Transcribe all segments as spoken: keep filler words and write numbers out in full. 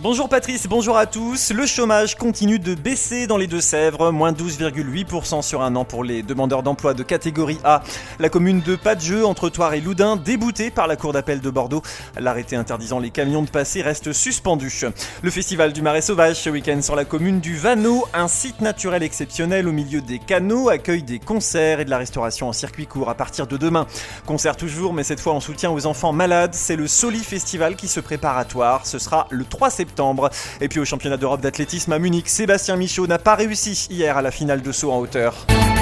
Bonjour Patrice, bonjour à tous. Le chômage continue de baisser dans les Deux-Sèvres, moins douze virgule huit pour cent sur un an pour les demandeurs d'emploi de catégorie A. La commune de Pas-de-Jeu, entre Thouars et Loudun, déboutée par la cour d'appel de Bordeaux. L'arrêté interdisant les camions de passer reste suspendu. Le festival du Marais sauvage ce week-end sur la commune du Vanneau, un site naturel exceptionnel au milieu des canaux, accueille des concerts et de la restauration en circuit court à partir de demain. Concert toujours, mais cette fois en soutien aux enfants malades. C'est le Soli Festival qui se prépare à Thouars. Ce sera le trois septembre. Et puis au championnat d'Europe d'athlétisme à Munich, Sébastien Michaud n'a pas réussi hier à la finale de saut en hauteur.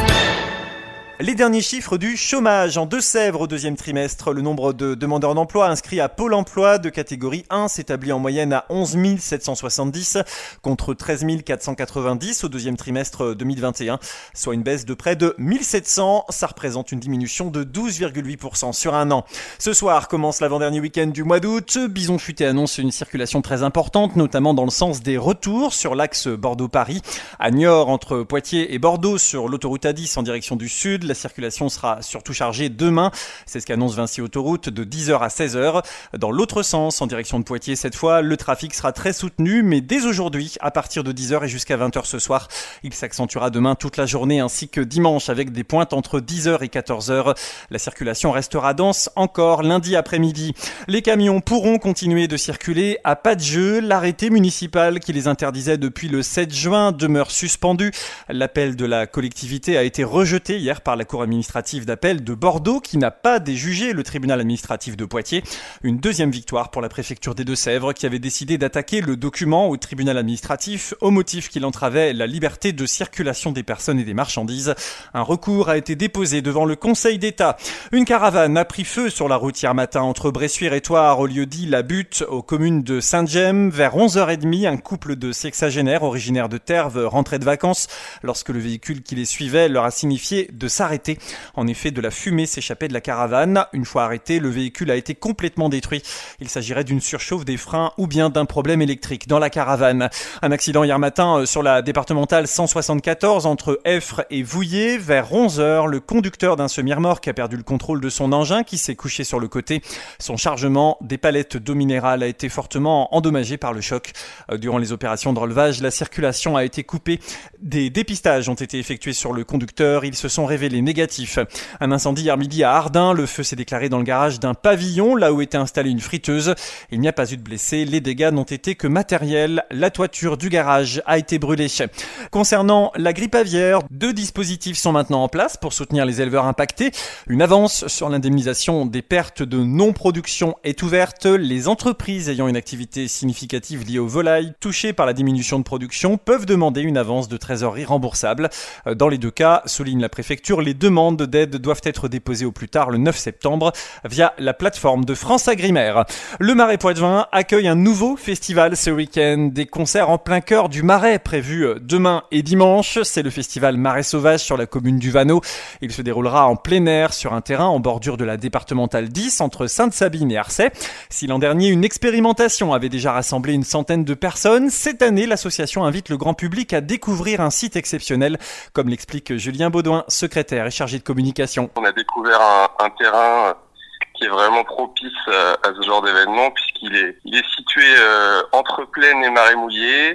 Les derniers chiffres du chômage en Deux-Sèvres au deuxième trimestre. Le nombre de demandeurs d'emploi inscrits à Pôle emploi de catégorie un s'établit en moyenne à onze mille sept cent soixante-dix contre treize mille quatre cent quatre-vingt-dix au deuxième trimestre deux mille vingt et un, soit une baisse de près de mille sept cents. Ça représente une diminution de douze virgule huit pour cent sur un an. Ce soir commence l'avant-dernier week-end du mois d'août. Bison Futé annonce une circulation très importante, notamment dans le sens des retours sur l'axe Bordeaux-Paris. À Niort, entre Poitiers et Bordeaux, sur l'autoroute A dix en direction du sud, la circulation sera surtout chargée demain. C'est ce qu'annonce Vinci Autoroute de dix heures à seize heures. Dans l'autre sens, en direction de Poitiers cette fois, le trafic sera très soutenu, mais dès aujourd'hui, à partir de dix heures et jusqu'à vingt heures ce soir. Il s'accentuera demain toute la journée ainsi que dimanche avec des pointes entre dix heures et quatorze heures. La circulation restera dense encore lundi après-midi. Les camions pourront continuer de circuler à Pas-de-Jeu. L'arrêté municipal qui les interdisait depuis le sept juin demeure suspendu. L'appel de la collectivité a été rejeté hier par la Cour administrative d'appel de Bordeaux qui n'a pas déjugé le tribunal administratif de Poitiers. Une deuxième victoire pour la préfecture des Deux-Sèvres qui avait décidé d'attaquer le document au tribunal administratif au motif qu'il entravait la liberté de circulation des personnes et des marchandises. Un recours a été déposé devant le Conseil d'État. Une caravane a pris feu sur la route hier matin entre Bressuire et Thouars au lieu-dit La Butte aux communes de Saint-Gemme. Vers onze heures trente, un couple de sexagénaires originaires de Terve rentrait de vacances lorsque le véhicule qui les suivait leur a signifié de s'arrêter. En effet, de la fumée s'échappait de la caravane. Une fois arrêté, le véhicule a été complètement détruit. Il s'agirait d'une surchauffe des freins ou bien d'un problème électrique dans la caravane. Un accident hier matin sur la départementale cent soixante-quatorze entre Effre et Vouillé. Vers onze heures, le conducteur d'un semi-remorque a perdu le contrôle de son engin qui s'est couché sur le côté. Son chargement, des palettes d'eau minérale, a été fortement endommagé par le choc. Durant les opérations de relevage, la circulation a été coupée. Des dépistages ont été effectués sur le conducteur. Ils se sont révélés négatifs. Un incendie hier midi à Ardin. Le feu s'est déclaré dans le garage d'un pavillon, là où était installée une friteuse. Il n'y a pas eu de blessés. Les dégâts n'ont été que matériels. La toiture du garage a été brûlée. Concernant la grippe aviaire, deux dispositifs sont maintenant en place pour soutenir les éleveurs impactés. Une avance sur l'indemnisation des pertes de non-production est ouverte. Les entreprises ayant une activité significative liée aux volailles touchées par la diminution de production peuvent demander une avance de trésorerie remboursable. Dans les deux cas, souligne la préfecture, les demandes d'aide doivent être déposées au plus tard le neuf septembre via la plateforme de France Agrimaire. Le Marais Poitevin accueille un nouveau festival ce week-end. Des concerts en plein cœur du Marais prévus demain et dimanche. C'est le festival Marais sauvage sur la commune du Vanneau. Il se déroulera en plein air sur un terrain en bordure de la départementale dix entre Sainte-Sabine et Arcet. Si l'an dernier une expérimentation avait déjà rassemblé une centaine de personnes, cette année l'association invite le grand public à découvrir un site exceptionnel, comme l'explique Julien Baudouin, secrétaire et chargé de communication. On a découvert un, un terrain qui est vraiment propice à, à ce genre d'événement puisqu'il est, il est situé euh, entre plaine et marais mouillé.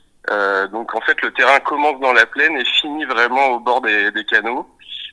Euh, donc en fait le terrain commence dans la plaine et finit vraiment au bord des, des canaux.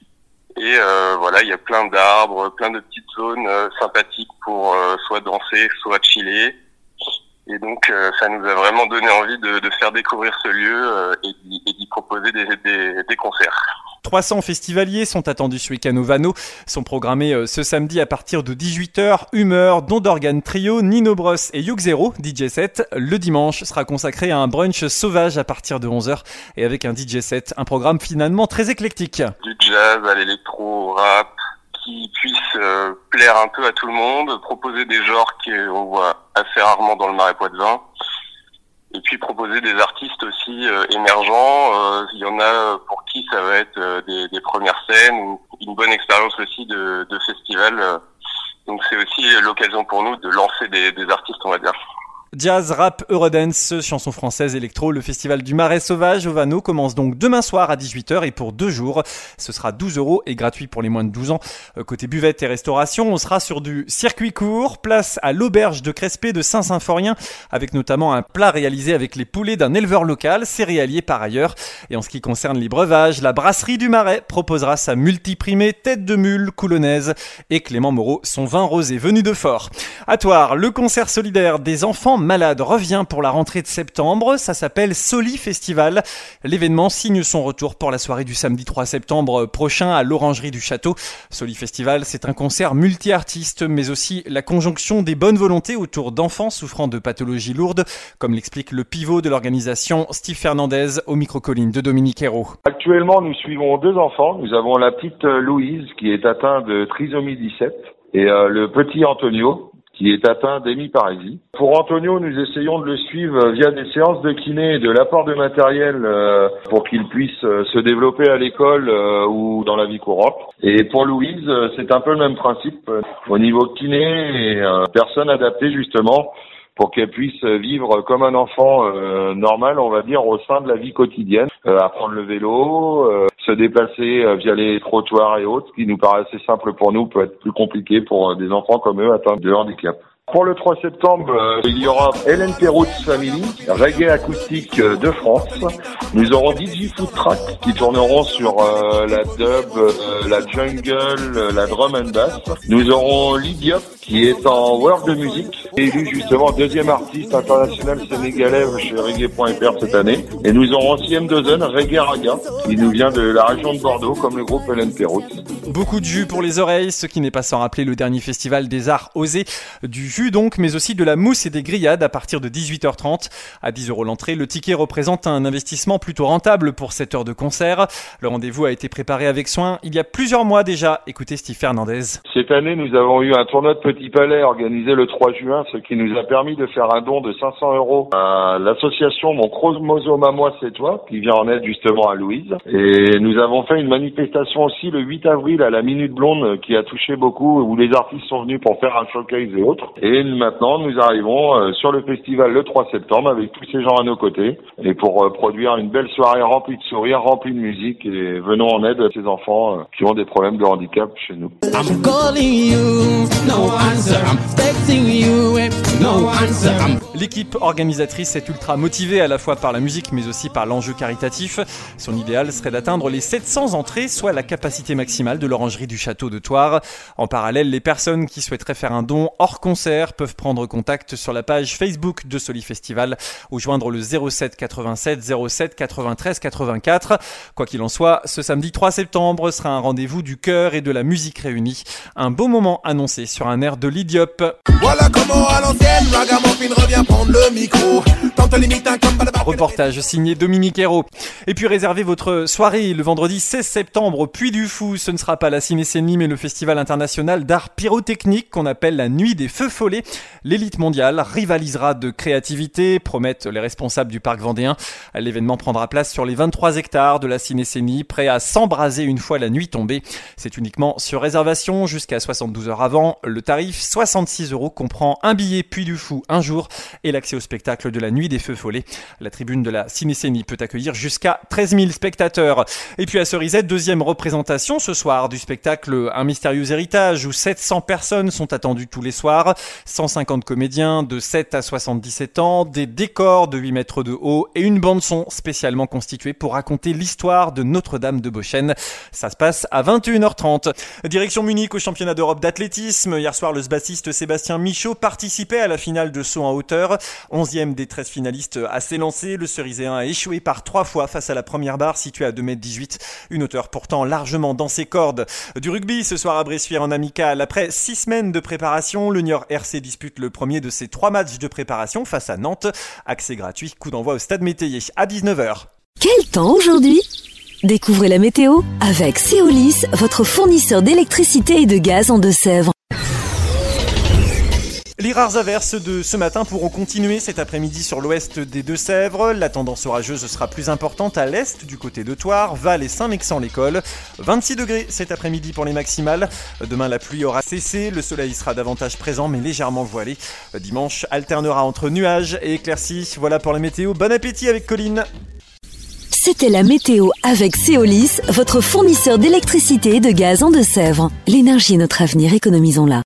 Et euh, voilà, il y a plein d'arbres, plein de petites zones euh, sympathiques pour euh, soit danser, soit chiller. Et donc euh, ça nous a vraiment donné envie de, de faire découvrir ce lieu euh, et, d'y, et d'y proposer des, des, des concerts. trois cents festivaliers sont attendus ce week-end au Vanneau. Sont programmés ce samedi à partir de dix-huit heures. Humeur, Don d'Organe Trio, Nino Bros et Yuk Zero, D J set. Le dimanche sera consacré à un brunch sauvage à partir de onze heures et avec un D J set. Un programme finalement très éclectique. Du jazz à l'électro, au rap, qui puisse euh, plaire un peu à tout le monde, proposer des genres qu'on voit assez rarement dans le Marais Poitevin. Et puis proposer des artistes aussi euh, émergents. Euh, il y en a pour qui ça va être euh, des, des premières scènes ou une bonne expérience aussi de, de festival. Donc c'est aussi l'occasion pour nous de lancer des, des artistes, on va dire. Jazz, rap, eurodance, chansons françaises, électro, le festival du Marais Sauvage au Vanneau commence donc demain soir à dix-huit heures et pour deux jours. Ce sera douze euros et gratuit pour les moins de douze ans. Côté buvette et restauration, on sera sur du circuit court, place à l'auberge de Crespé de Saint-Symphorien, avec notamment un plat réalisé avec les poulets d'un éleveur local, céréalier par ailleurs. Et en ce qui concerne les breuvages, la brasserie du Marais proposera sa multiprimée tête de mule coulonnaise et Clément Moreau son vin rosé venu de Fort. À Thouars, le concert solidaire des enfants malade revient pour la rentrée de septembre. Ça s'appelle Soli Festival. L'événement signe son retour pour la soirée du samedi trois septembre prochain à l'Orangerie du Château. Soli Festival, c'est un concert multi-artistes, mais aussi la conjonction des bonnes volontés autour d'enfants souffrant de pathologies lourdes, comme l'explique le pivot de l'organisation, Steve Fernandez, au micro-colline de Dominique Hérault. Actuellement, nous suivons deux enfants. Nous avons la petite Louise qui est atteinte de trisomie dix-sept et euh, le petit Antonio qui est atteint d'hémiparésie. Pour Antonio, nous essayons de le suivre via des séances de kiné et de l'apport de matériel euh, pour qu'il puisse euh, se développer à l'école euh, ou dans la vie courante. Et pour Louise, euh, c'est un peu le même principe euh, au niveau kiné et euh, personne adaptée justement pour qu'elle puisse vivre comme un enfant euh, normal, on va dire, au sein de la vie quotidienne, euh, apprendre le vélo, euh, se déplacer euh, via les trottoirs et autres, ce qui nous paraît assez simple pour nous, peut être plus compliqué pour euh, des enfants comme eux atteints de handicap. Pour le trois septembre, euh, il y aura Hélène Perrault Family, reggae acoustique euh, de France. Nous aurons D J Food Track qui tourneront sur euh, la dub, euh, la jungle, euh, la drum and bass. Nous aurons Lydiop qui est en world de musique, élu justement deuxième artiste international sénégalais chez reggae point f r cette année. Et nous aurons aussi M deux N, Reggae Raga, qui nous vient de la région de Bordeaux, comme le groupe Hélène Perrault. Beaucoup de jus pour les oreilles, ce qui n'est pas sans rappeler le dernier festival des arts osés, du jus donc, mais aussi de la mousse et des grillades à partir de dix-huit heures trente. À dix euros l'entrée, le ticket représente un investissement plutôt rentable pour cette heure de concert. Le rendez-vous a été préparé avec soin il y a plusieurs mois déjà. Écoutez Steve Fernandez. Cette année, nous avons eu un tournoi de Petit Palais organisé le trois juin, ce qui nous a permis de faire un don de cinq cents euros à l'association Mon Chromosome à moi c'est toi, qui vient en aide justement à Louise. Et nous avons fait une manifestation aussi le huit avril à la Minute Blonde qui a touché beaucoup, où les artistes sont venus pour faire un showcase et autres. Et maintenant, nous arrivons euh, sur le festival le trois septembre avec tous ces gens à nos côtés et pour euh, produire une belle soirée remplie de sourires, remplie de musique et venons en aide à ces enfants euh, qui ont des problèmes de handicap chez nous. I'm calling you, no answer. I'm texting you, no answer. L'équipe organisatrice est ultra motivée à la fois par la musique mais aussi par l'enjeu caritatif. Son idéal serait d'atteindre les sept cents entrées, soit la capacité maximale de l'Orangerie du Château de Thouars. En parallèle, les personnes qui souhaiteraient faire un don hors concert peuvent prendre contact sur la page Facebook de Soli Festival ou joindre le zéro sept quatre-vingt-sept zéro sept quatre-vingt-treize quatre-vingt-quatre. Quoi qu'il en soit, ce samedi trois septembre sera un rendez-vous du cœur et de la musique réunie. Un beau moment annoncé sur un air de Lydiop. Voilà comment à l'ancienne, Ragamuffin revient prendre le micro. Reportage signé Dominique Hérault. Et puis réservez votre soirée le vendredi seize septembre au Puy du Fou. Ce ne sera pas la Cinécénie mais le Festival international d'art pyrotechnique qu'on appelle la Nuit des Feux Follets. L'élite mondiale rivalisera de créativité, promettent les responsables du parc vendéen. L'événement prendra place sur les vingt-trois hectares de la Cinécénie, prêt à s'embraser une fois la nuit tombée. C'est uniquement sur réservation jusqu'à soixante-douze heures avant. Le tarif, soixante-six euros, comprend un billet Puy du Fou un jour et l'accès au spectacle de la Nuit des Feux Follets. La tribune de la Cinécénie peut accueillir jusqu'à treize mille spectateurs. Et puis à Cerizette, deuxième représentation ce soir du spectacle Un mystérieux héritage où sept cents personnes sont attendues tous les soirs. cent cinquante comédiens de sept à soixante-dix-sept ans, des décors de huit mètres de haut et une bande-son spécialement constituée pour raconter l'histoire de Notre-Dame de Beauchêne. Ça se passe à vingt et une heures trente. Direction Munich au championnat d'Europe d'athlétisme. Hier soir, le sbassiste Sébastien Michaud participait à la finale de saut en hauteur. onzième des treize finalistes à s'élancer, le Ceriséen a échoué par trois fois face à la première barre située à deux mètres dix-huit. Une hauteur pourtant largement dans ses cordes. Du rugby ce soir à Bressuire en amical. Après six semaines de préparation, le Niort R C dispute le premier de ses trois matchs de préparation face à Nantes. Accès gratuit, coup d'envoi au stade Métayer à dix-neuf heures. Quel temps aujourd'hui ? Découvrez la météo avec Céolis, votre fournisseur d'électricité et de gaz en Deux-Sèvres. Les rares averses de ce matin pourront continuer cet après-midi sur l'ouest des Deux-Sèvres. La tendance orageuse sera plus importante à l'est du côté de Thouars, Val et Saint-Mexan-l'École. vingt-six degrés cet après-midi pour les maximales. Demain, la pluie aura cessé, le soleil sera davantage présent mais légèrement voilé. Dimanche alternera entre nuages et éclaircies. Voilà pour la météo. Bon appétit avec Colline. C'était la météo avec Céolis, votre fournisseur d'électricité et de gaz en Deux-Sèvres. L'énergie est notre avenir, économisons-la.